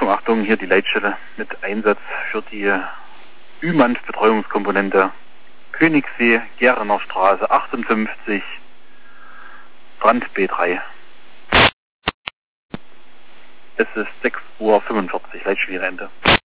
Achtung, hier die Leitstelle mit Einsatz für die Ü-Mann-Betreuungskomponente Königssee, Gerener Straße 58, Brand B3. Es ist 6:45 Uhr, Leitschwere Ende.